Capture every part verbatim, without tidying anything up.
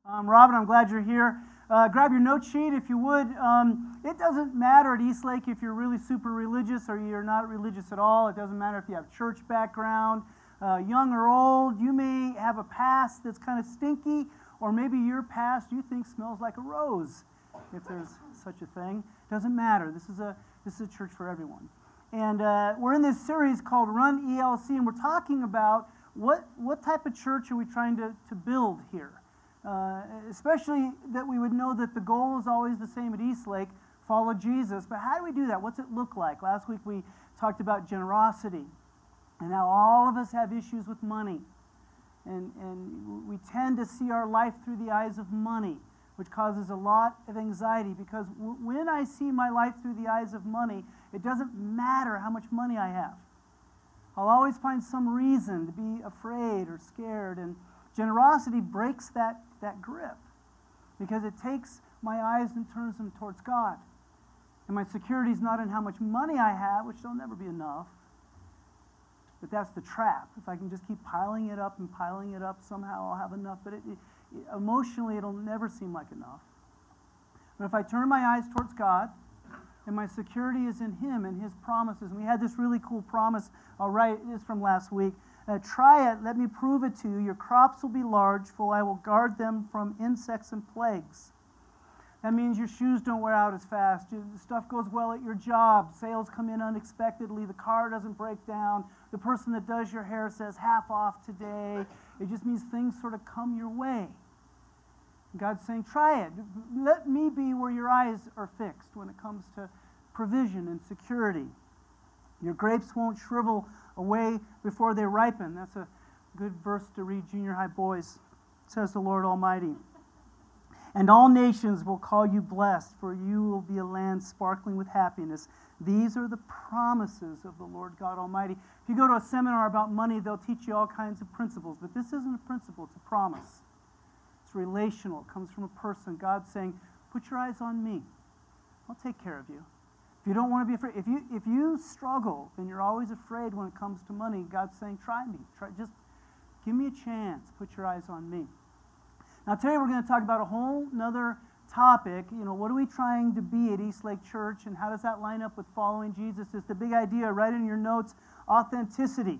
Um, Robin, I'm glad you're here. Uh, grab your note sheet if you would. Um, it doesn't matter at Eastlake if you're really super religious or you're not religious at all. It doesn't matter if you have church background, uh, young or old. You may have a past that's kind of stinky, or maybe your past you think smells like a rose, if there's such a thing. Doesn't matter. This is a this is a church for everyone. And uh, we're in this series called Run E L C, and we're talking about what what type of church are we trying to, to build here. Uh, especially that we would know that the goal is always the same at Eastlake, follow Jesus. But how do we do that? What's it look like? Last week we talked about generosity and how all of us have issues with money. And, and we tend to see our life through the eyes of money, which causes a lot of anxiety, because w- when I see my life through the eyes of money, it doesn't matter how much money I have. I'll always find some reason to be afraid or scared, and generosity breaks that, that grip, because it takes my eyes and turns them towards God. And my security is not in how much money I have, which will never be enough, but that's the trap. If I can just keep piling it up and piling it up, somehow I'll have enough, but it, it, emotionally it'll never seem like enough. But if I turn my eyes towards God, and my security is in Him and His promises, and we had this really cool promise, I'll write it is from last week. Uh, try it, let me prove it to you. Your crops will be large, for I will guard them from insects and plagues. That means your shoes don't wear out as fast. Your, stuff goes well at your job. Sales come in unexpectedly. The car doesn't break down. The person that does your hair says half off today. It just means things sort of come your way. God's saying, try it. Let me be where your eyes are fixed when it comes to provision and security. Your grapes won't shrivel away before they ripen. That's a good verse to read junior high boys, says the Lord Almighty. And all nations will call you blessed, for you will be a land sparkling with happiness. These are the promises of the Lord God Almighty. If you go to a seminar about money, they'll teach you all kinds of principles, but this isn't a principle, it's a promise. It's relational, it comes from a person. God's saying, put your eyes on me. I'll take care of you. If you don't want to be afraid, if you if you struggle and you're always afraid when it comes to money, God's saying, try me. Try, just give me a chance. Put your eyes on me. Now today we're going to talk about a whole nother topic. You know, what are we trying to be at Eastlake Church, and how does that line up with following Jesus? Is the big idea, right in your notes, authenticity.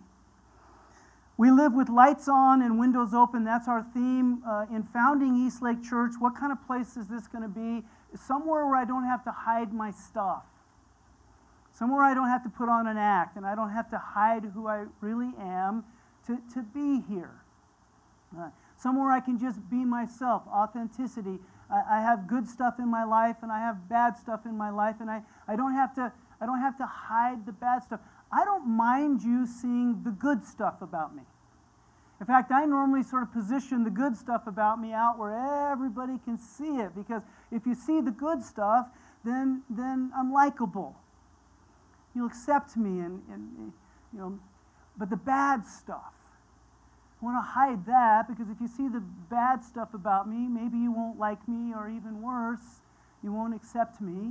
We live with lights on and windows open. That's our theme uh, in founding Eastlake Church. What kind of place is this going to be? Somewhere where I don't have to hide my stuff. Somewhere I don't have to put on an act, and I don't have to hide who I really am to, to be here. Uh, somewhere I can just be myself, authenticity. I, I have good stuff in my life, and I have bad stuff in my life, and I, I don't have to I don't have to hide the bad stuff. I don't mind you seeing the good stuff about me. In fact, I normally sort of position the good stuff about me out where everybody can see it, because if you see the good stuff, then then I'm likable. You'll accept me, and, and you know, but the bad stuff, I want to hide that, because if you see the bad stuff about me, maybe you won't like me, or even worse, you won't accept me.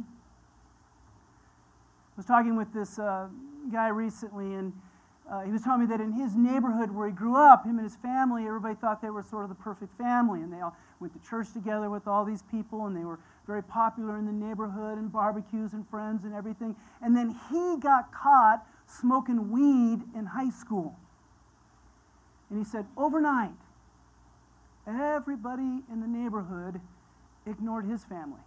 I was talking with this uh, guy recently, and uh, he was telling me that in his neighborhood where he grew up, him and his family, everybody thought they were sort of the perfect family, and they all went to church together with all these people, and they were very popular in the neighborhood, and barbecues and friends and everything. And then he got caught smoking weed in high school. And he said, overnight, everybody in the neighborhood ignored his family.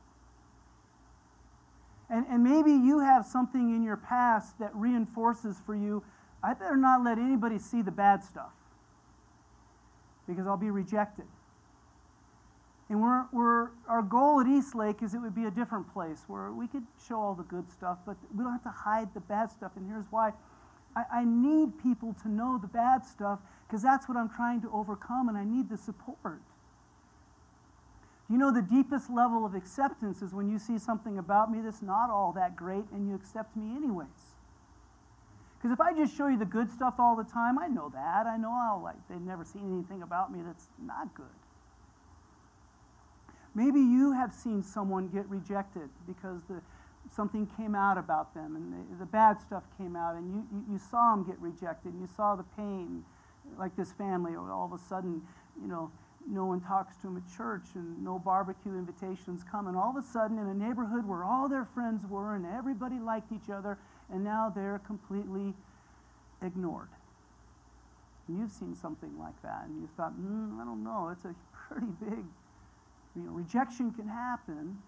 And, and maybe you have something in your past that reinforces for you, I better not let anybody see the bad stuff, because I'll be rejected. And we're, we're, our goal at Eastlake is it would be a different place where we could show all the good stuff, but we don't have to hide the bad stuff. And here's why. I, I need people to know the bad stuff, because that's what I'm trying to overcome, and I need the support. You know, the deepest level of acceptance is when you see something about me that's not all that great, and you accept me anyways. Because if I just show you the good stuff all the time, I know that. I know I'll, like, they've never seen anything about me that's not good. Maybe you have seen someone get rejected because the, something came out about them, and the, the bad stuff came out, and you, you, you saw them get rejected, and you saw the pain, like this family, all of a sudden, you know, no one talks to them at church, and no barbecue invitations come. And all of a sudden, in a neighborhood where all their friends were and everybody liked each other, and now they're completely ignored. And you've seen something like that, and you thought, mm, I don't know, it's a pretty big, you know, rejection can happen.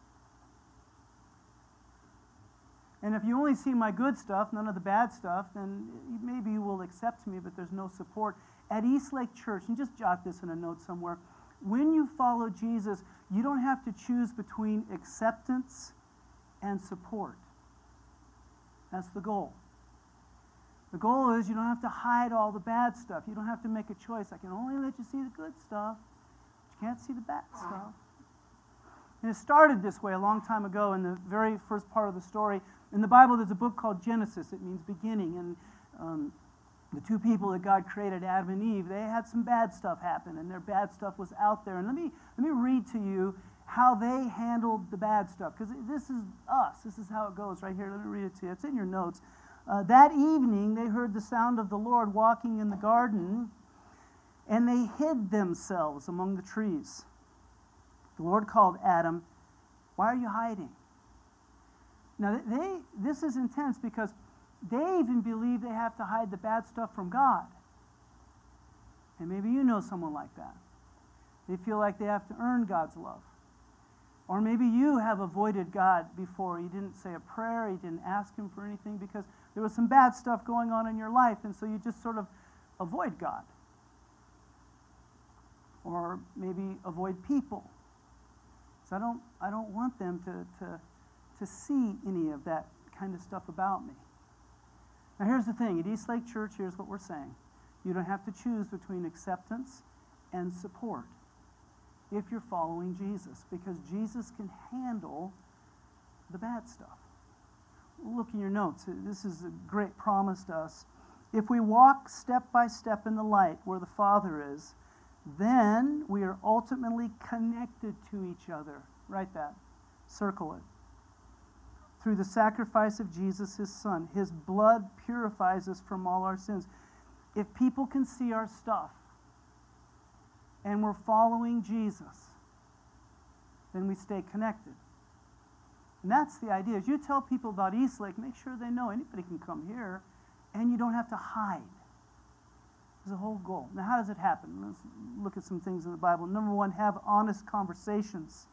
And if you only see my good stuff, none of the bad stuff, then maybe you will accept me, but there's no support. At Eastlake Church, and just jot this in a note somewhere, when you follow Jesus, you don't have to choose between acceptance and support. That's the goal. The goal is you don't have to hide all the bad stuff. You don't have to make a choice. I can only let you see the good stuff, but you can't see the bad stuff. And it started this way a long time ago in the very first part of the story. In the Bible, there's a book called Genesis. It means beginning. And um, the two people that God created, Adam and Eve, they had some bad stuff happen, and their bad stuff was out there. And let me let me read to you how they handled the bad stuff, because this is us. This is how it goes right here. Let me read it to you. It's in your notes. Uh, that evening, they heard the sound of the Lord walking in the garden, and they hid themselves among the trees. The Lord called Adam, "Why are you hiding?" Now, they this is intense because they even believe they have to hide the bad stuff from God. And maybe you know someone like that. They feel like they have to earn God's love. Or maybe you have avoided God before. You didn't say a prayer, you didn't ask Him for anything because there was some bad stuff going on in your life, and so you just sort of avoid God. Or maybe avoid people. So I don't I don't want them to, to, to see any of that kind of stuff about me. Now here's the thing, at Eastlake Church, here's what we're saying. You don't have to choose between acceptance and support if you're following Jesus, because Jesus can handle the bad stuff. Look in your notes. This is a great promise to us. If we walk step by step in the light where the Father is, then we are ultimately connected to each other. Write that. Circle it. Through the sacrifice of Jesus, His Son. His blood purifies us from all our sins. If people can see our stuff and we're following Jesus, then we stay connected. And that's the idea. As you tell people about Eastlake, make sure they know anybody can come here and you don't have to hide. There's a whole goal. Now, how does it happen? Let's look at some things in the Bible. Number one, have honest conversations.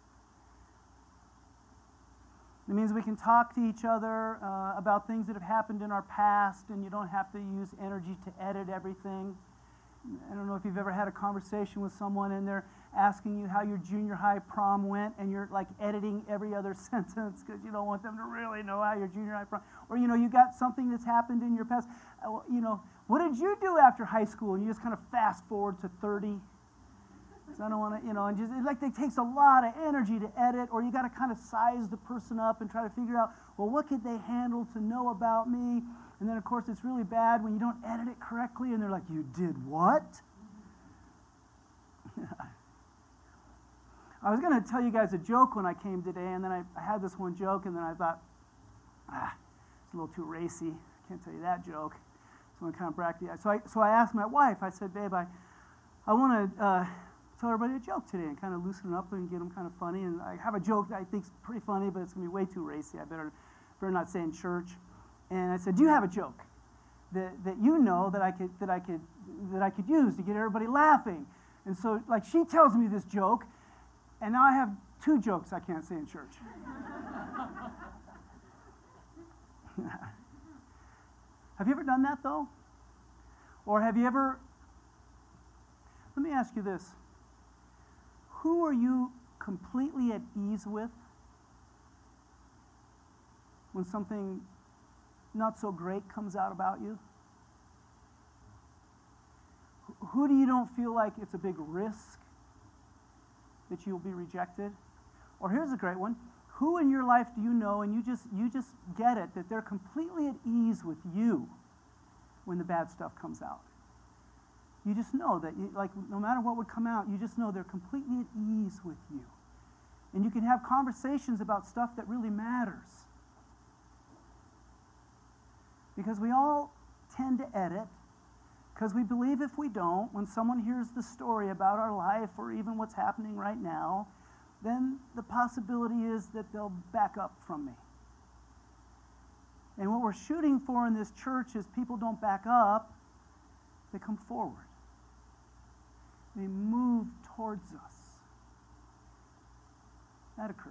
It means we can talk to each other uh, about things that have happened in our past, and you don't have to use energy to edit everything. I don't know if you've ever had a conversation with someone and they're asking you how your junior high prom went, and you're like editing every other sentence because you don't want them to really know how your junior high prom. Or you know, you got something that's happened in your past. Uh, you know, what did you do after high school? And you just kind of fast forward to thirty. So I don't want to, you know, and just it like it takes a lot of energy to edit, or you got to kind of size the person up and try to figure out, well, what could they handle to know about me? And then, of course, it's really bad when you don't edit it correctly, and they're like, you did what? I was going to tell you guys a joke when I came today, and then I, I had this one joke, and then I thought, ah, it's a little too racy. I can't tell you that joke. So I'm kind of bracket. So I, so I asked my wife, I said, babe, I, I want to uh, tell everybody a joke today and kind of loosen it up and get them kind of funny. And I have a joke that I think's pretty funny, but it's going to be way too racy. I better, better not say in church. And I said, do you have a joke that, that you know that I could that I could that I could use to get everybody laughing? And so, like, she tells me this joke, and now I have two jokes I can't say in church. Have you ever done that, though? Or have you ever... Let me ask you this. Who are you completely at ease with when something not so great comes out about you? Who do you don't feel like it's a big risk that you'll be rejected? Or here's a great one. Who in your life do you know, and you just you just get it, that they're completely at ease with you when the bad stuff comes out? You just know that, you, like, no matter what would come out, you just know they're completely at ease with you. And you can have conversations about stuff that really matters. Because we all tend to edit, Because we believe if we don't, when someone hears the story about our life or even what's happening right now, then the possibility is that they'll back up from me. And what we're shooting for in this church is people don't back up, they come forward. They move towards us. That occurs.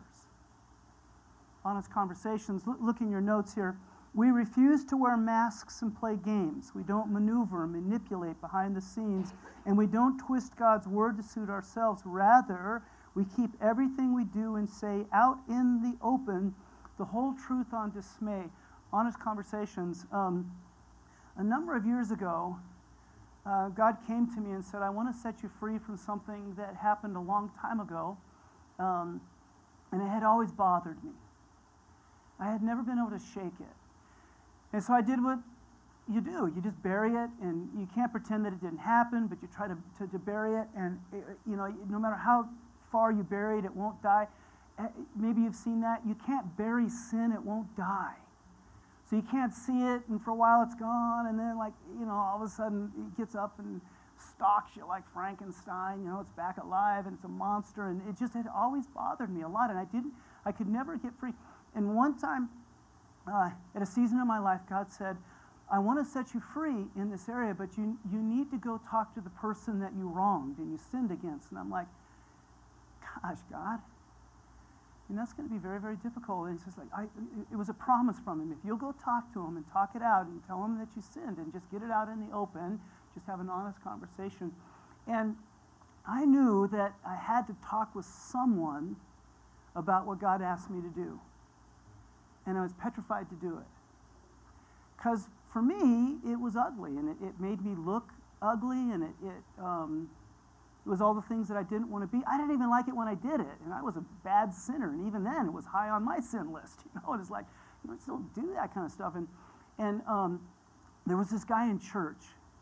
Honest conversations. Look, look in your notes here. We refuse to wear masks and play games. We don't maneuver and manipulate behind the scenes, and we don't twist God's word to suit ourselves. Rather, we keep everything we do and say out in the open, the whole truth on display. Honest conversations. Um, a number of years ago, uh, God came to me and said, I want to set you free from something that happened a long time ago, um, and it had always bothered me. I had never been able to shake it. And so I did what you do. You just bury it, and you can't pretend that it didn't happen, but you try to, to, to bury it, and it, you know, no matter how far you bury it, it won't die. Maybe you've seen that. You can't bury sin, it won't die. So you can't see it, and for a while it's gone, and then, like, you know, all of a sudden it gets up and stalks you like Frankenstein. You know, it's back alive, and it's a monster, and it just had always bothered me a lot, and I didn't, I could never get free. And one time, uh, at a season of my life, God said, I want to set you free in this area, but you, you need to go talk to the person that you wronged and you sinned against. And I'm like, gosh, God. And that's going to be very, very difficult. And he's just like, I, it was a promise from him. If you'll go talk to him and talk it out and tell him that you sinned and just get it out in the open, just have an honest conversation. And I knew that I had to talk with someone about what God asked me to do. And I was petrified to do it. Because for me, it was ugly, and it, it made me look ugly, and it, it um, It was all the things that I didn't want to be. I didn't even like it when I did it, and I was a bad sinner, and even then, it was high on my sin list. You know, it was like, you know, still do that kind of stuff. And and um, there was this guy in church,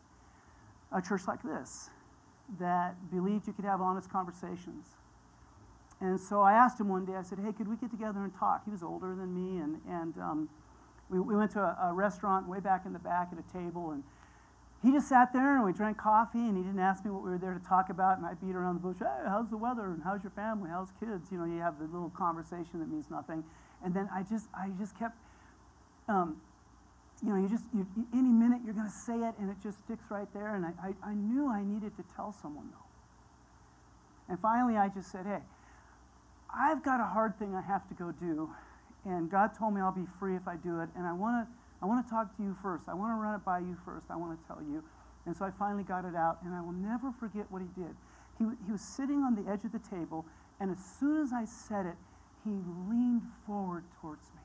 a church like this, that believed you could have honest conversations. And so I asked him one day. I said, "Hey, could we get together and talk?" He was older than me, and and um, we we went to a, a restaurant way back in the back at a table, and he just sat there, and we drank coffee, and he didn't ask me what we were there to talk about, and I beat around the bush. Hey, how's the weather, and how's your family, how's kids? You know, you have the little conversation that means nothing. And then I just I just kept, um, you know, you just, you, any minute you're going to say it, and it just sticks right there, and I, I, I knew I needed to tell someone, though. And finally, I just said, hey, I've got a hard thing I have to go do, and God told me I'll be free if I do it, and I want to I want to talk to you first. I want to run it by you first. I want to tell you. And so I finally got it out, and I will never forget what he did. He, he was sitting on the edge of the table, and as soon as I said it, he leaned forward towards me.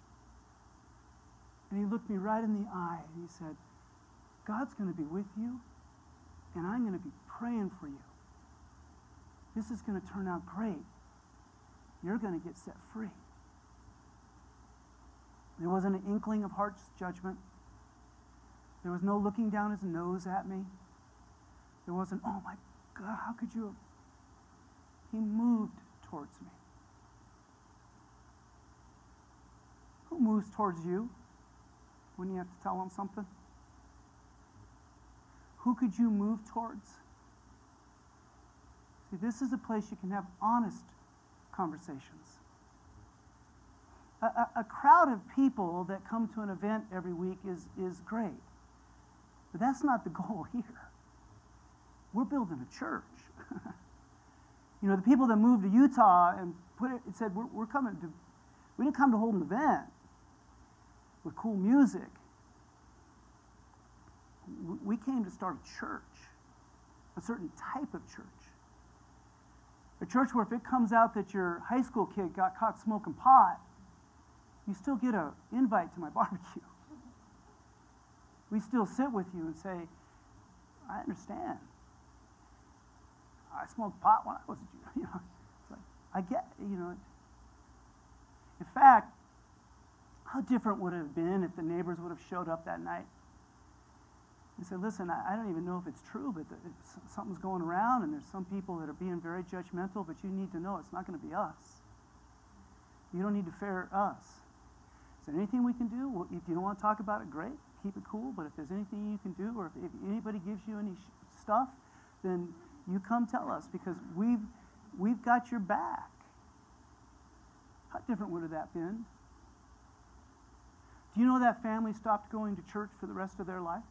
And he looked me right in the eye, and he said, God's going to be with you, and I'm going to be praying for you. This is going to turn out great. You're going to get set free. There wasn't an inkling of harsh judgment. There was no looking down his nose at me. There wasn't, oh my God, how could you have? He moved towards me. Who moves towards you when you have to tell them something? Who could you move towards? See, this is a place you can have honest conversations. A, a, a crowd of people that come to an event every week is, is great. But that's not the goal here. We're building a church. You know, the people that moved to Utah and put it, it said, we're, we're coming to, we didn't come to hold an event with cool music. We came to start a church, a certain type of church. A church where if it comes out that your high school kid got caught smoking pot, you still get an invite to my barbecue. We still sit with you and say, I understand. I smoked pot when I was a Jew. You know, it's like, I get, you know. In fact, how different would it have been if the neighbors would have showed up that night and said, listen, I, I don't even know if it's true, but the, it's, something's going around, and there's some people that are being very judgmental, but you need to know it's not going to be us. You don't need to fear us. Is there anything we can do? Well, if you don't want to talk about it, great. keep it cool, but if there's anything you can do, or if, if anybody gives you any sh- stuff, then you come tell us, because we've, we've got your back. How different would have that been? Do you know that family stopped going to church for the rest of their life?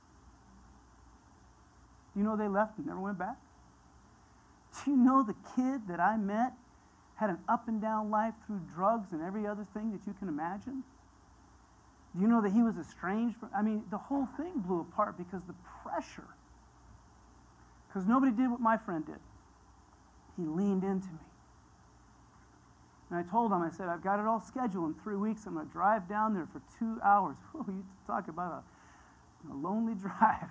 Do you know they left and never went back? Do you know the kid that I met had an up and down life through drugs and every other thing that you can imagine? Do you know that he was estranged from, I mean, the whole thing blew apart because the pressure. Because nobody did what my friend did. He leaned into me. And I told him, I said, I've got it all scheduled in three weeks. I'm going to drive down there for two hours. Whew, you talk about a, a lonely drive.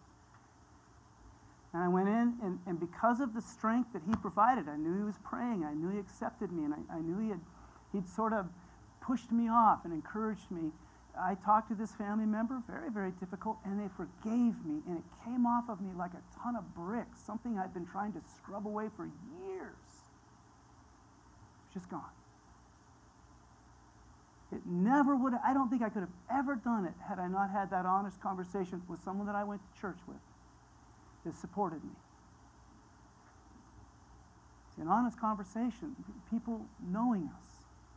And I went in, and, and because of the strength that he provided, I knew he was praying. I knew he accepted me, and I, I knew he had, he'd sort of pushed me off and encouraged me. I talked to this family member, very, very difficult, and they forgave me, and it came off of me like a ton of bricks, something I'd been trying to scrub away for years. It's just gone. It never would have, I don't think I could have ever done it had I not had that honest conversation with someone that I went to church with that supported me. It's an honest conversation, people knowing us.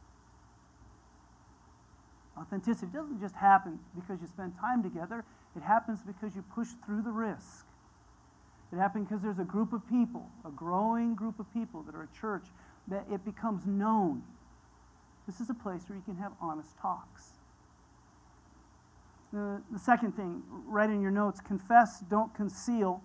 Authenticity doesn't just happen because you spend time together. It happens because you push through the risk. It happens because there's a group of people, a growing group of people that are a church, that it becomes known. This is a place where you can have honest talks. The, the second thing, write in your notes, confess, don't conceal.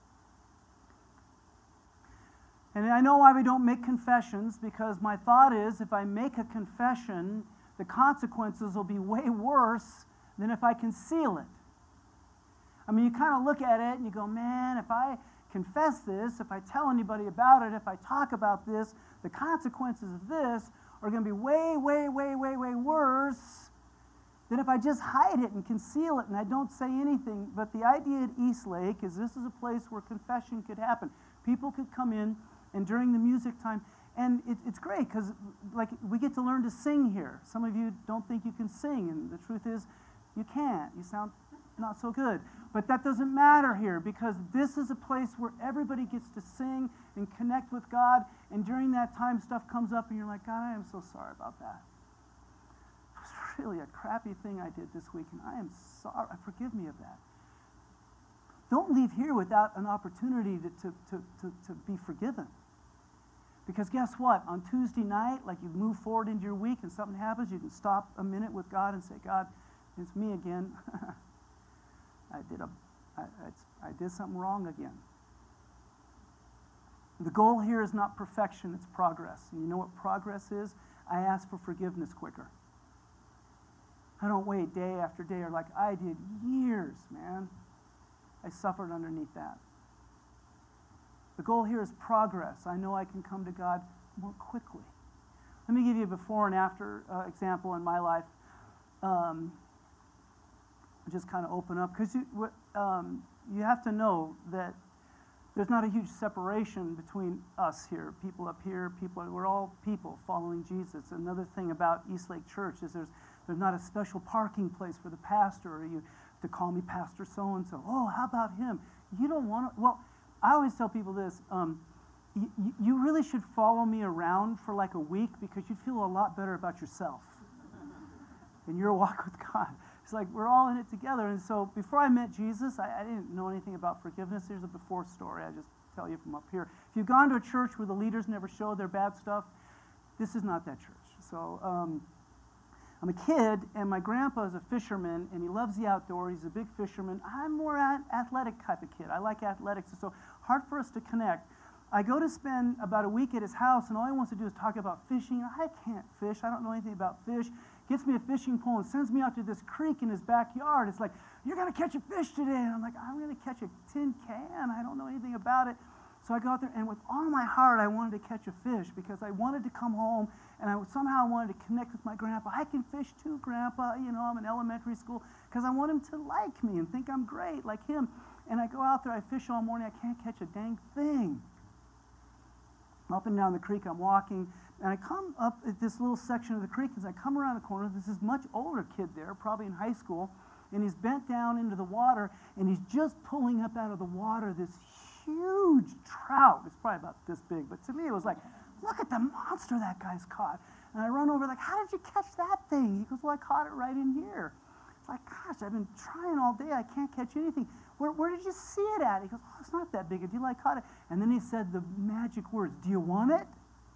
And I know why we don't make confessions, because my thought is if I make a confession, the consequences will be way worse than if I conceal it. I mean, you kind of look at it and you go, man, if I confess this, if I tell anybody about it, if I talk about this, the consequences of this are going to be way, way, way, way, way worse than if I just hide it and conceal it and I don't say anything. But the idea at Eastlake is this is a place where confession could happen. People could come in, and during the music time, and it, it's great because like we get to learn to sing here. Some of you don't think you can sing, and the truth is you can't. You sound not so good. But that doesn't matter here, because this is a place where everybody gets to sing and connect with God, and during that time stuff comes up and you're like, God, I am so sorry about that. It was really a crappy thing I did this week, and I am sorry. Forgive me of that. Don't leave here without an opportunity to, to, to, to, to be forgiven. Because guess what? On Tuesday night, like you move forward into your week and something happens, you can stop a minute with God and say, God, it's me again. I did a, I, I did something wrong again. The goal here is not perfection, it's progress. And you know what progress is? I ask for forgiveness quicker. I don't wait day after day, or like I did years, man. I suffered underneath that. The goal here is progress. I know I can come to God more quickly. Let me give you a before and after uh, example in my life. Um, just kind of open up, because you, um, you have to know that there's not a huge separation between us here, people up here, people, we're all people following Jesus. Another thing about Eastlake Church is there's, there's not a special parking place for the pastor, or you have to call me Pastor so-and-so. Oh, how about him? You don't want to, well, I always tell people this, um, you, you really should follow me around for like a week, because you'd feel a lot better about yourself in your walk with God. It's like we're all in it together. And so before I met Jesus, I, I didn't know anything about forgiveness. Here's a before story. I just tell you from up here. If you've gone to a church where the leaders never show their bad stuff, this is not that church. So um, I'm a kid, and my grandpa is a fisherman, and he loves the outdoors. He's a big fisherman. I'm more an athletic type of kid. I like athletics, so hard for us to connect. I go to spend about a week at his house, and all he wants to do is talk about fishing. I can't fish. I don't know anything about fish. Gets me a fishing pole and sends me out to this creek in his backyard. It's like, you're going to catch a fish today. And I'm like, I'm going to catch a tin can. I don't know anything about it. So I go out there, and with all my heart, I wanted to catch a fish, because I wanted to come home, and I somehow wanted to connect with my grandpa. I can fish too, Grandpa. You know, I'm in elementary school, because I want him to like me and think I'm great like him. And I go out there, I fish all morning. I can't catch a dang thing. Up and down the creek, I'm walking, and I come up at this little section of the creek. As I come around the corner, there's this much older kid there, probably in high school, and he's bent down into the water, and he's just pulling up out of the water this huge trout. It's probably about this big, but to me it was like, look at the monster that guy's caught. And I run over like, how did you catch that thing? He goes, well, I caught it right in here. It's like, gosh, I've been trying all day. I can't catch anything. Where, where did you see it at? He goes, oh, it's not that big a deal. I caught it. And then he said the magic words, do you want it?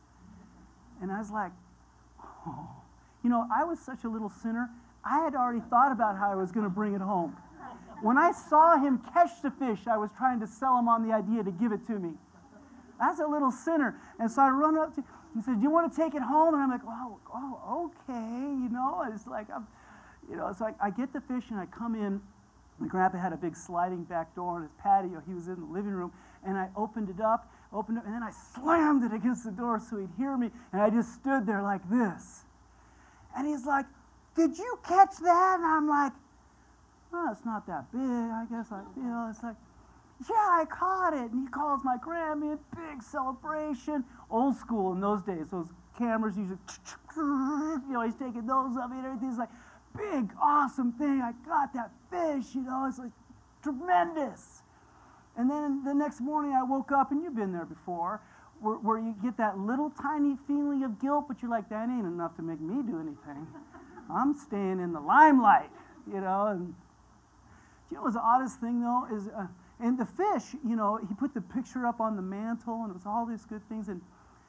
And I was like, oh. You know, I was such a little sinner. I had already thought about how I was going to bring it home. When I saw him catch the fish, I was trying to sell him on the idea to give it to me. That's a little sinner. And so I run up to, he said, do you want to take it home? And I'm like, oh, oh okay, you know. It's like, I'm, you know, so I, I get the fish and I come in. My grandpa had a big sliding back door on his patio. He was in the living room. And I opened it up, opened it, and then I slammed it against the door so he'd hear me. And I just stood there like this. And he's like, did you catch that? And I'm like, well, it's not that big. I guess I, you know, it's like, yeah, I caught it. And he calls my grandma, big celebration. Old school in those days, those cameras usually, you know, he's taking those of me and everything's like, big, awesome thing. I got that fish, you know, it's like tremendous. And then the next morning I woke up, and you've been there before, where, where you get that little tiny feeling of guilt, but you're like, that ain't enough to make me do anything. I'm staying in the limelight, you know. And you know what's the oddest thing, though, is, uh, and the fish, you know, he put the picture up on the mantle, and it was all these good things. And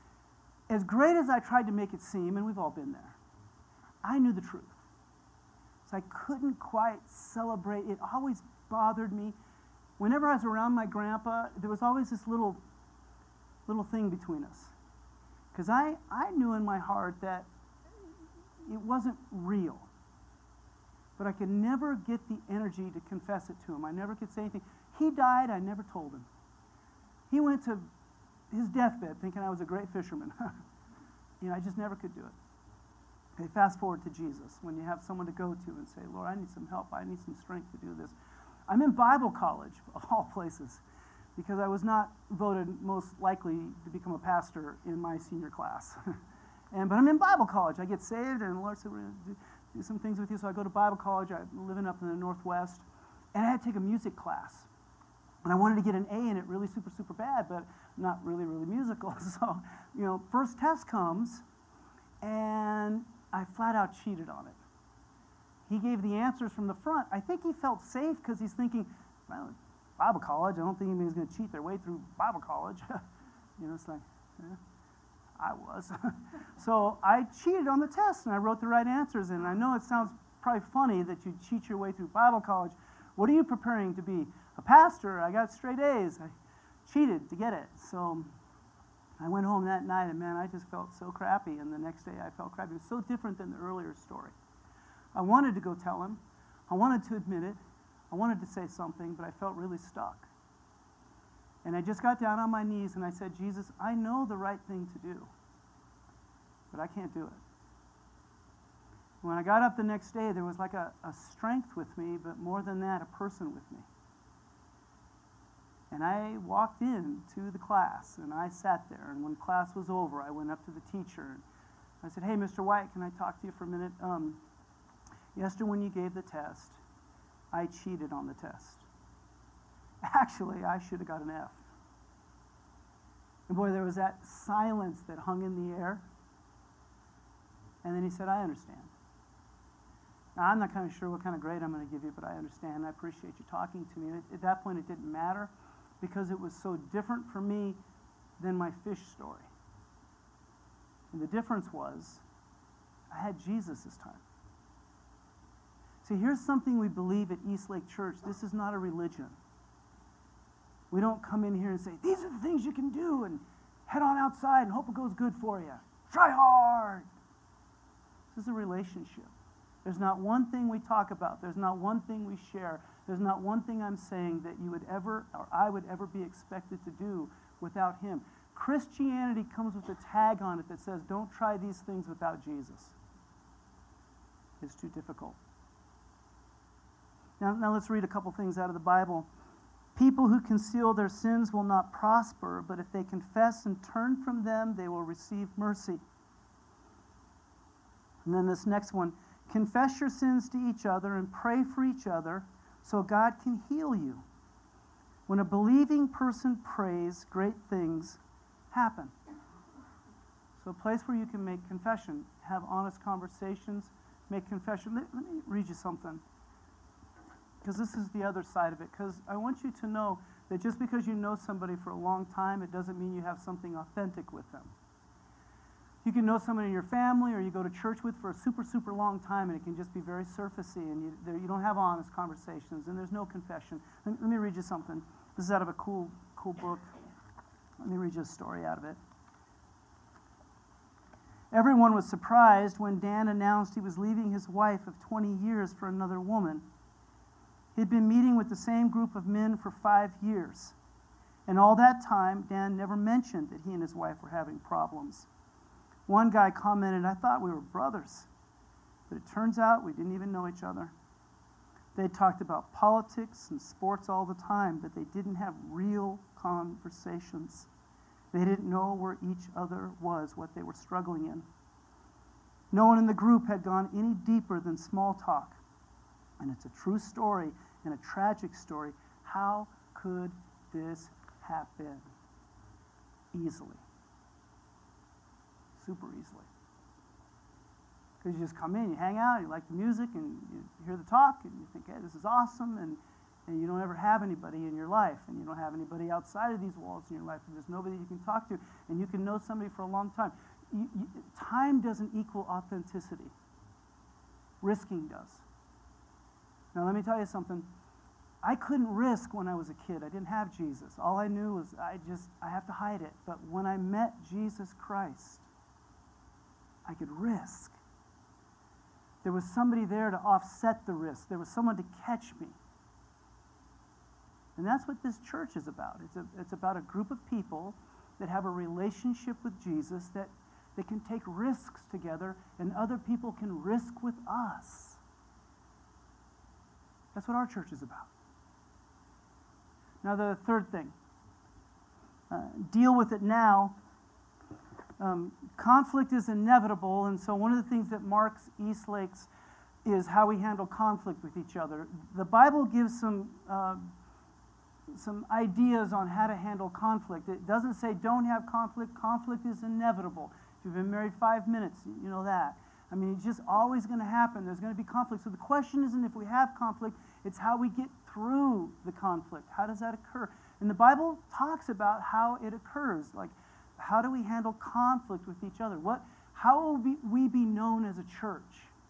as great as I tried to make it seem, and we've all been there, I knew the truth. So I couldn't quite celebrate. It always bothered me. Whenever I was around my grandpa, there was always this little, little thing between us. Because I, I knew in my heart that it wasn't real. But I could never get the energy to confess it to him. I never could say anything. He died, I never told him. He went to his deathbed thinking I was a great fisherman. You know, I just never could do it. Okay, fast forward to Jesus, when you have someone to go to and say, Lord, I need some help. I need some strength to do this. I'm in Bible college, of all places, because I was not voted most likely to become a pastor in my senior class. and But I'm in Bible college. I get saved, and the Lord said, we're going to do, do some things with you. So I go to Bible college. I'm living up in the Northwest, and I had to take a music class. And I wanted to get an A in it really super, super bad, but not really, really musical. So, you know, first test comes, and I flat out cheated on it. He gave the answers from the front. I think he felt safe because he's thinking, well, Bible college, I don't think anybody's going to cheat their way through Bible college. You know, it's like, yeah, I was. So I cheated on the test, and I wrote the right answers. And I know it sounds probably funny that you cheat your way through Bible college. What are you preparing to be? A pastor. I got straight A's. I cheated to get it. So I went home that night, and man, I just felt so crappy. And the next day I felt crappy. It was so different than the earlier story. I wanted to go tell him. I wanted to admit it. I wanted to say something, but I felt really stuck. And I just got down on my knees and I said, Jesus, I know the right thing to do, but I can't do it. When I got up the next day, there was like a, a strength with me, but more than that, a person with me. And I walked in to the class, and I sat there. And when class was over, I went up to the teacher. And I said, hey, Mister White, can I talk to you for a minute? Um, yesterday when you gave the test, I cheated on the test. Actually, I should have got an F. And boy, there was that silence that hung in the air. And then he said, I understand. Now, I'm not kind of sure what kind of grade I'm going to give you, but I understand. I appreciate you talking to me. And at that point, it didn't matter because it was so different for me than my fish story. And the difference was I had Jesus this time. See, here's something we believe at Eastlake Church. This is not a religion. We don't come in here and say, these are the things you can do, and head on outside and hope it goes good for you. Try hard. This is a relationship. There's not one thing we talk about. There's not one thing we share. There's not one thing I'm saying that you would ever, or I would ever be expected to do without him. Christianity comes with a tag on it that says, don't try these things without Jesus. It's too difficult. Now, now let's read a couple things out of the Bible. People who conceal their sins will not prosper, but if they confess and turn from them, they will receive mercy. And then this next one, Confess your sins to each other and pray for each other so God can heal you. When a believing person prays, great things happen. So a place where you can make confession, have honest conversations, make confession. Let, let me read you something, because this is the other side of it. Because I want you to know that just because you know somebody for a long time, it doesn't mean you have something authentic with them. You can know somebody in your family or you go to church with for a super, super long time, and it can just be very surfacey, and you, there, you don't have honest conversations, and there's no confession. Let, let me read you something. This is out of a cool, cool book. Let me read you a story out of it. Everyone was surprised when Dan announced he was leaving his wife of twenty years for another woman. He'd been meeting with the same group of men for five years. And all that time, Dan never mentioned that he and his wife were having problems. One guy commented, "I thought we were brothers." But it turns out we didn't even know each other. They talked about politics and sports all the time, but they didn't have real conversations. They didn't know where each other was, what they were struggling in. No one in the group had gone any deeper than small talk. And it's a true story and a tragic story. How could this happen? Easily. Super easily. Because you just come in, you hang out, you like the music, and you hear the talk, and you think, hey, this is awesome, and, and you don't ever have anybody in your life, and you don't have anybody outside of these walls in your life, and there's nobody you can talk to, and you can know somebody for a long time. You, you, time doesn't equal authenticity. Risking does. Now, let me tell you something. I couldn't risk when I was a kid. I didn't have Jesus. All I knew was I just, I have to hide it. But when I met Jesus Christ, I could risk. There was somebody there to offset the risk. There was someone to catch me. And that's what this church is about. It's, a, it's about a group of people that have a relationship with Jesus, that, that can take risks together, and other people can risk with us. That's what our church is about. Now, the third thing, uh, deal with it now. Um, conflict is inevitable, and so one of the things that marks Eastlake's is how we handle conflict with each other. The Bible gives some uh, some ideas on how to handle conflict. It doesn't say don't have conflict. Conflict is inevitable. If you've been married five minutes, you know that. I mean, it's just always going to happen. There's going to be conflict. So the question isn't if we have conflict, it's how we get through the conflict. How does that occur? And the Bible talks about how it occurs. Like, how do we handle conflict with each other? What, how will we, we be known as a church?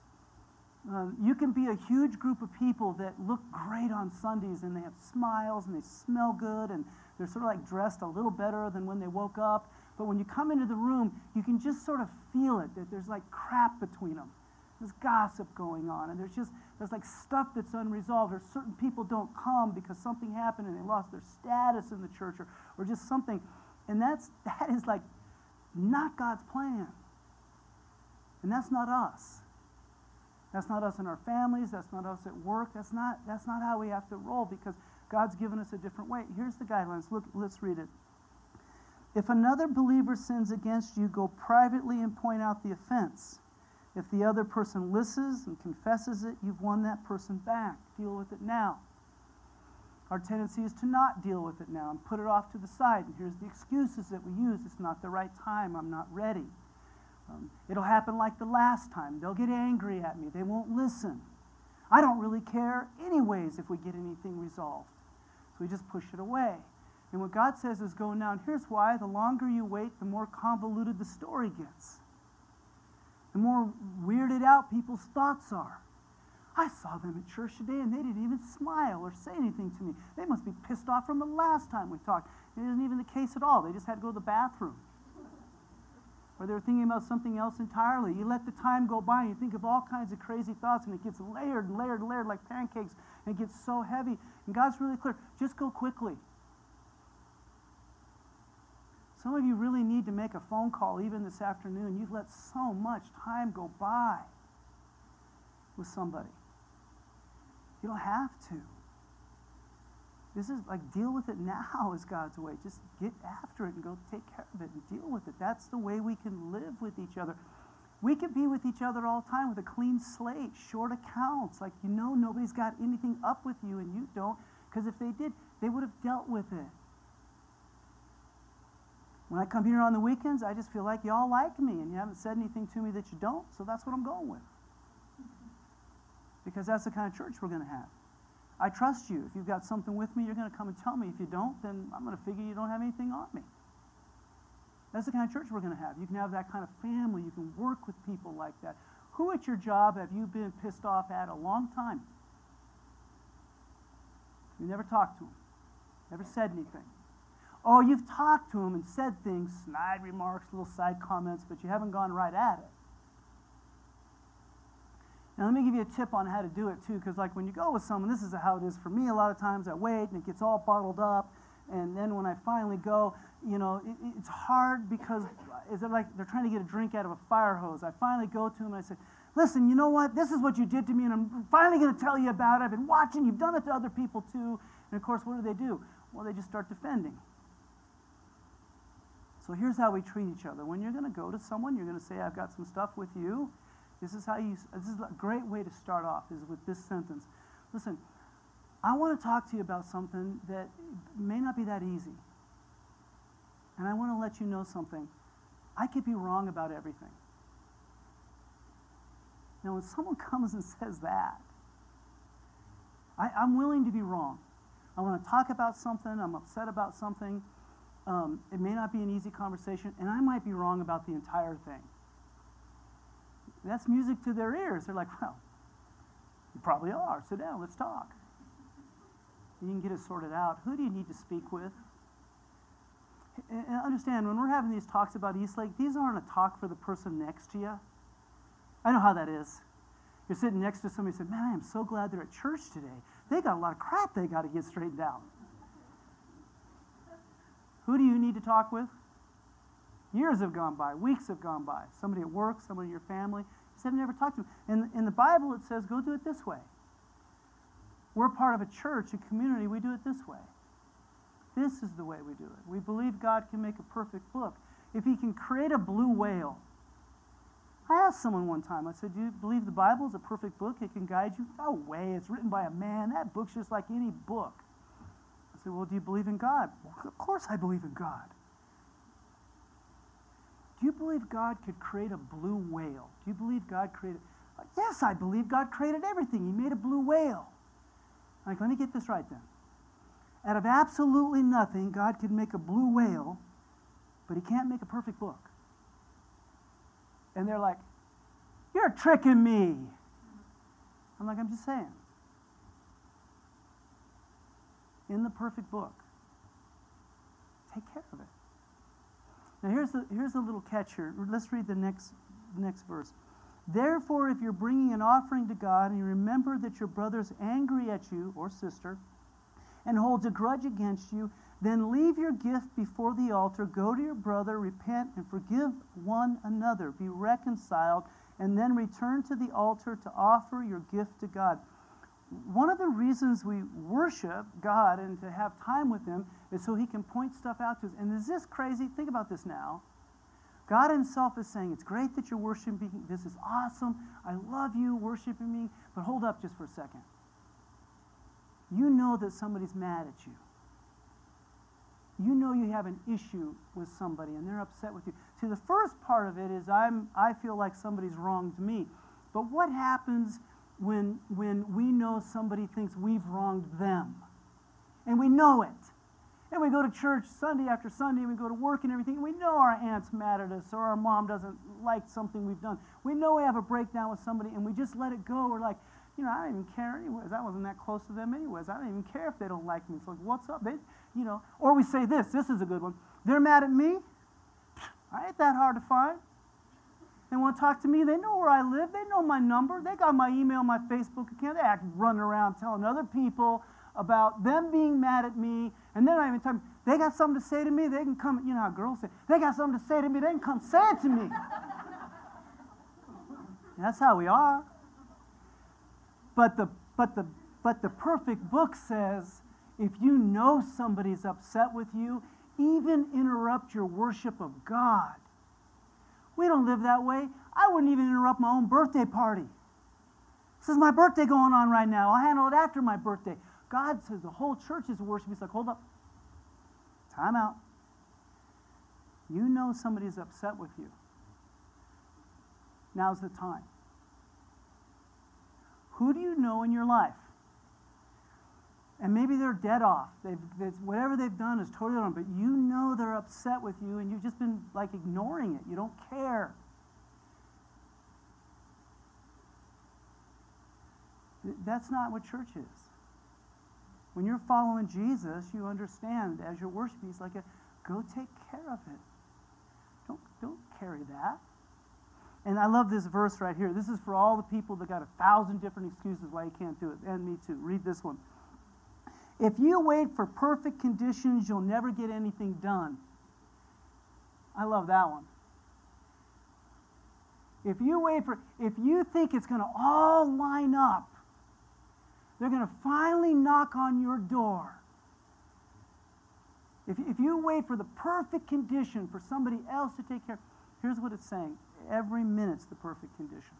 Um, you can be a huge group of people that look great on Sundays, and they have smiles, and they smell good, and they're sort of like dressed a little better than when they woke up. But when you come into the room, you can just sort of feel it, that there's like crap between them. There's gossip going on, and there's just, there's like stuff that's unresolved, or certain people don't come because something happened and they lost their status in the church, or, or just something. And that's, that is like not God's plan. And that's not us. That's not us in our families. That's not us at work. That's not, that's not how we have to roll, because God's given us a different way. Here's the guidelines. Look, let's read it. If another believer sins against you, go privately and point out the offense. If the other person listens and confesses it, you've won that person back. Deal with it now. Our tendency is to not deal with it now and put it off to the side. And here's the excuses that we use. It's not the right time. I'm not ready. Um, it'll happen like the last time. They'll get angry at me. They won't listen. I don't really care anyways if we get anything resolved. So we just push it away. And what God says is go now. And here's why. The longer you wait, the more convoluted the story gets. The more weirded out people's thoughts are. I saw them at church today, and they didn't even smile or say anything to me. They must be pissed off from the last time we talked. It isn't even the case at all. They just had to go to the bathroom. Or they were thinking about something else entirely. You let the time go by, and you think of all kinds of crazy thoughts, and it gets layered and layered and layered like pancakes, and it gets so heavy. And God's really clear. Just go quickly. Some of you really need to make a phone call even this afternoon. You've let so much time go by with somebody. You don't have to. This is like, deal with it now is God's way. Just get after it and go take care of it and deal with it. That's the way we can live with each other. We could be with each other all the time with a clean slate, short accounts. Like, you know, nobody's got anything up with you and you don't. Because if they did, they would have dealt with it. When I come here on the weekends, I just feel like y'all like me and you haven't said anything to me that you don't, so that's what I'm going with. Because that's the kind of church we're going to have. I trust you. If you've got something with me, you're going to come and tell me. If you don't, then I'm going to figure you don't have anything on me. That's the kind of church we're going to have. You can have that kind of family. You can work with people like that. Who at your job have you been pissed off at a long time? You never talked to them. Never said anything. Oh, you've talked to them and said things, snide remarks, little side comments, but you haven't gone right at it. Now, let me give you a tip on how to do it, too, because like when you go with someone, this is how it is for me. A lot of times I wait and it gets all bottled up, and then when I finally go, you know, it, it's hard because is it like they're trying to get a drink out of a fire hose. I finally go to them and I say, listen, you know what? This is what you did to me, and I'm finally going to tell you about it. I've been watching. You've done it to other people, too. And, of course, what do they do? Well, they just start defending. So here's how we treat each other. When you're going to go to someone, you're going to say, I've got some stuff with you. This is how you, this is a great way to start off, is with this sentence. Listen, I want to talk to you about something that may not be that easy. And I want to let you know something. I could be wrong about everything. Now, when someone comes and says that, I, I'm willing to be wrong. I want to talk about something. I'm upset about something. Um, it may not be an easy conversation, and I might be wrong about the entire thing. That's music to their ears. They're like, well, you probably are. Sit down, let's talk. You can get it sorted out. Who do you need to speak with? And understand, when we're having these talks about Eastlake, these aren't a talk for the person next to you. I know how that is. You're sitting next to somebody and say, man, I am so glad they're at church today. They got a lot of crap they got to get straightened out. Who do you need to talk with? Years have gone by, weeks have gone by. Somebody at work, somebody in your family. You said, I've never talked to them. In, in the Bible, it says, go do it this way. We're part of a church, a community, we do it this way. This is the way we do it. We believe God can make a perfect book. If he can create a blue whale. I asked someone one time, I said, do you believe the Bible is a perfect book? It can guide you? No way, it's written by a man. That book's just like any book. I said, well, do you believe in God? Well, of course I believe in God. Do you believe God could create a blue whale? Do you believe God created... Yes, I believe God created everything. He made a blue whale. I'm like, let me get this right then. Out of absolutely nothing, God could make a blue whale, but he can't make a perfect book. And they're like, you're tricking me. I'm like, I'm just saying. In the perfect book, take care of it. Now here's the, here's a little catch here. Let's read the next, the next verse. Therefore, if you're bringing an offering to God and you remember that your brother's angry at you, or sister, and holds a grudge against you, then leave your gift before the altar, go to your brother, repent, and forgive one another. Be reconciled, and then return to the altar to offer your gift to God. One of the reasons we worship God and to have time with him is so he can point stuff out to us. And is this crazy? Think about this now. God himself is saying, it's great that you're worshiping. This is awesome. I love you worshiping me. But hold up just for a second. You know that somebody's mad at you. You know you have an issue with somebody and they're upset with you. See, the first part of it is I'm, I feel like somebody's wronged me. But what happens when, when we know somebody thinks we've wronged them? And we know it. And we go to church Sunday after Sunday, and we go to work and everything, and we know our aunt's mad at us or our mom doesn't like something we've done. We know we have a breakdown with somebody, and we just let it go. We're like, you know, I don't even care anyways. I wasn't that close to them anyways. I don't even care if they don't like me. It's like, what's up? They, you know. Or we say this. This is a good one. They're mad at me. I ain't that hard to find. They want to talk to me. They know where I live. They know my number. They got my email, my Facebook account. They act running around telling other people about them being mad at me, and they're not even talking. They got something to say to me. They can come. You know how girls say, they got something to say to me. They can come say it to me. That's how we are. But the but the but the perfect book says, if you know somebody's upset with you, even interrupt your worship of God. We don't live that way. I wouldn't even interrupt my own birthday party. This is my birthday going on right now. I'll handle it after my birthday. God says the whole church is worship. He's like, hold up. Time out. You know somebody's upset with you. Now's the time. Who do you know in your life? And maybe they're dead off. They've, they've, whatever they've done is totally wrong, but you know they're upset with you and you've just been like ignoring it. You don't care. That's not what church is. When you're following Jesus, you understand as you're worshiping, he's like, a, go take care of it. Don't, don't carry that. And I love this verse right here. This is for all the people that got a thousand different excuses why you can't do it. And me too. Read this one. If you wait for perfect conditions, you'll never get anything done. I love that one. If you wait for, if you think it's going to all line up, they're going to finally knock on your door. If, if you wait for the perfect condition for somebody else to take care, here's what it's saying. Every minute's the perfect condition.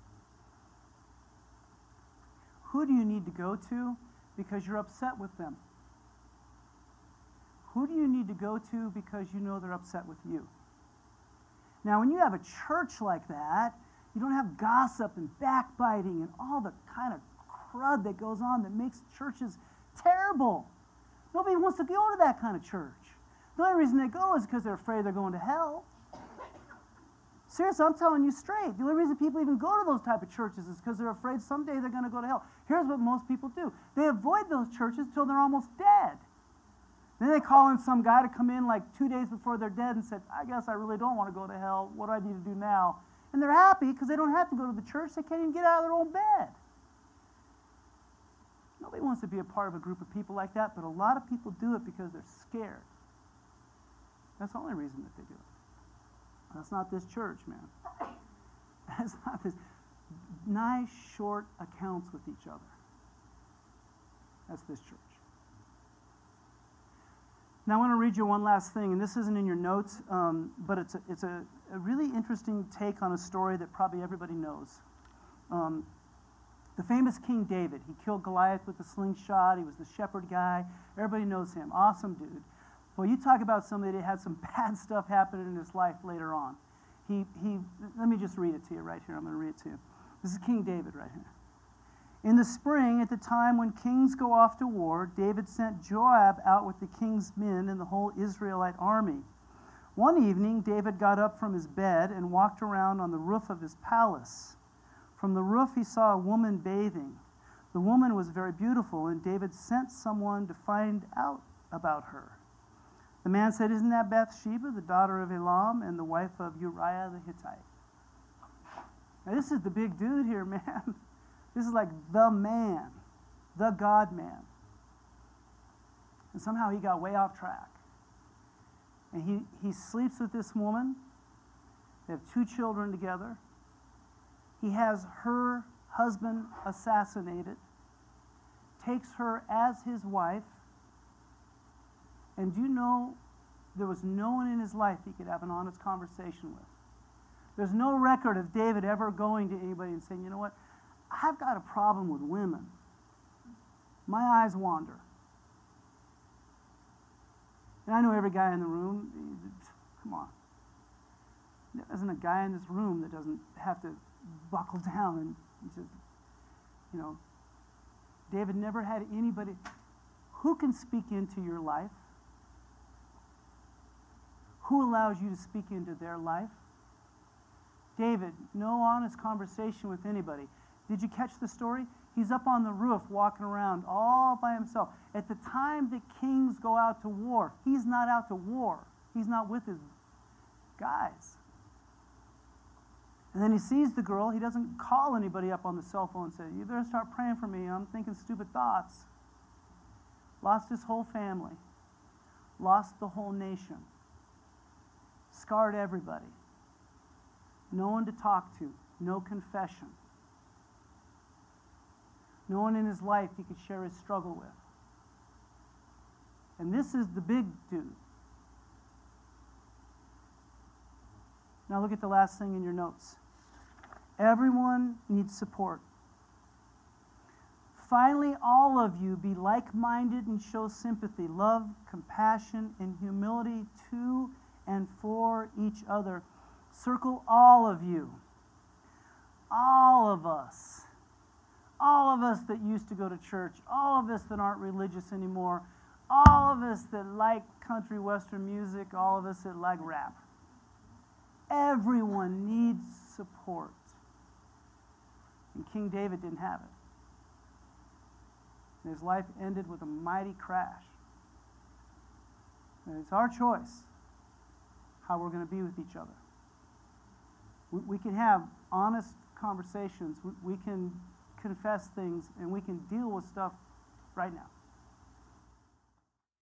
Who do you need to go to because you're upset with them? Who do you need to go to because you know they're upset with you? Now, when you have a church like that, you don't have gossip and backbiting and all the kind of crud that goes on that makes churches terrible. Nobody wants to go to that kind of church. The only reason they go is because they're afraid they're going to hell. Seriously, I'm telling you straight. The only reason people even go to those type of churches is because they're afraid someday they're going to go to hell. Here's what most people do. They avoid those churches until they're almost dead. Then they call in some guy to come in like two days before they're dead and said, I guess I really don't want to go to hell. What do I need to do now? And they're happy because they don't have to go to the church. They can't even get out of their own bed. Nobody wants to be a part of a group of people like that, but a lot of people do it because they're scared. That's the only reason that they do it. That's not this church, man. That's not this. Nice, short accounts with each other. That's this church. Now I want to read you one last thing, and this isn't in your notes, um, but it's, a, it's a, a really interesting take on a story that probably everybody knows. Um, the famous King David, he killed Goliath with a slingshot. He was the shepherd guy. Everybody knows him. Awesome dude. Well, you talk about somebody that had some bad stuff happen in his life later on. He, he, let me just read it to you right here. I'm going to read it to you. This is King David right here. In the spring, at the time when kings go off to war, David sent Joab out with the king's men and the whole Israelite army. One evening, David got up from his bed and walked around on the roof of his palace. From the roof, he saw a woman bathing. The woman was very beautiful, and David sent someone to find out about her. The man said, "Isn't that Bathsheba, the daughter of Elam and the wife of Uriah the Hittite?" Now, this is the big dude here, man. This is like the man, the God-man. And somehow he got way off track. And he, he sleeps with this woman. They have two children together. He has her husband assassinated, takes her as his wife. And do you know, there was no one in his life he could have an honest conversation with. There's no record of David ever going to anybody and saying, you know what, I've got a problem with women. My eyes wander. And I know every guy in the room, come on. There isn't a guy in this room that doesn't have to buckle down and just, you know. David never had anybody who can speak into your life. Who allows you to speak into their life? David, no honest conversation with anybody. Did you catch the story? He's up on the roof walking around all by himself. At the time that kings go out to war, he's not out to war. He's not with his guys. And then he sees the girl. He doesn't call anybody up on the cell phone and say, you better start praying for me. I'm thinking stupid thoughts. Lost his whole family. Lost the whole nation. Scarred everybody. No one to talk to. No confession. No one in his life he could share his struggle with. And this is the big dude. Now look at the last thing in your notes. Everyone needs support. Finally, all of you be like-minded and show sympathy, love, compassion, and humility to and for each other. Circle all of you. All of us. All of us that used to go to church. All of us that aren't religious anymore. All of us that like country western music. All of us that like rap. Everyone needs support. And King David didn't have it. And his life ended with a mighty crash. And it's our choice how we're going to be with each other. We, we can have honest conversations. We, we can confess things, and we can deal with stuff right now.